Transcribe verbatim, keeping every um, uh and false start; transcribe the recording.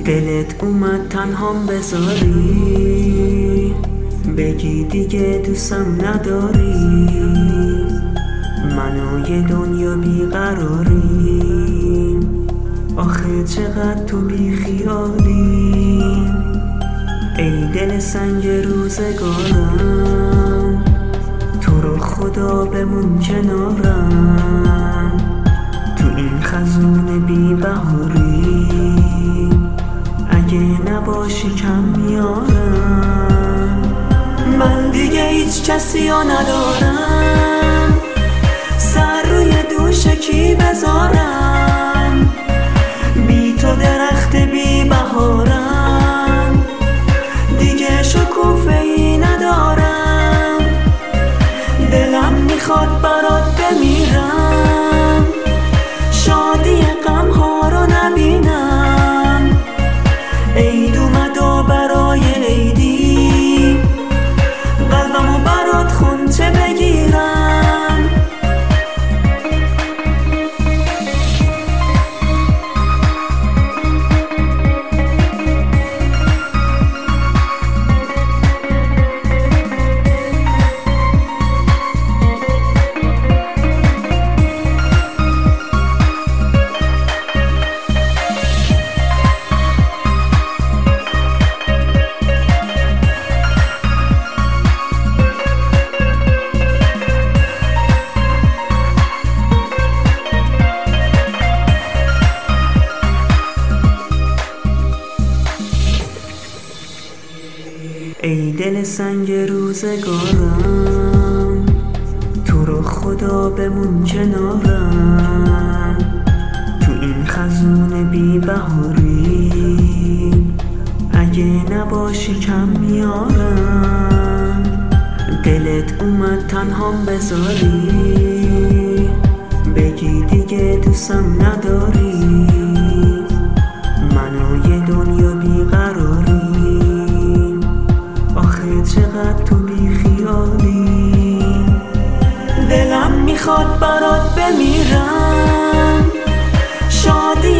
دلت اومد تنهام بذاری، بگی دیگه دوستم نداری، من و یه دنیا بیقراری. آخه چقدر تو بیخیالی، ای دل سنگ روزگارم، تو رو خدا بمون کنارم، تو این خزون بی بهاری، اگه نباشی کم میارم. من دیگه هیچ کسی ها ندارم، سر روی دوش کی بذارم، بی تو درخت بی بهارم، دیگه شکوفه ای ندارم، دلم میخواد برات بمیرم، شادی غم ها رو نبینم، عید اومد و برای عیدی قلبمو برات خونچه بگیرم. ای دل سنگ روزگارم، تو رو خدا بمون کنارم، تو این خزون بی بهاری، اگه نباشی کم میارم. دلت اومد تنهام بذاری، بگی دیگه دوستم نداری، من و یه دنیا بیقراری، چقدر تو بیخیالی، دلم میخواد برات بمیرم، شادی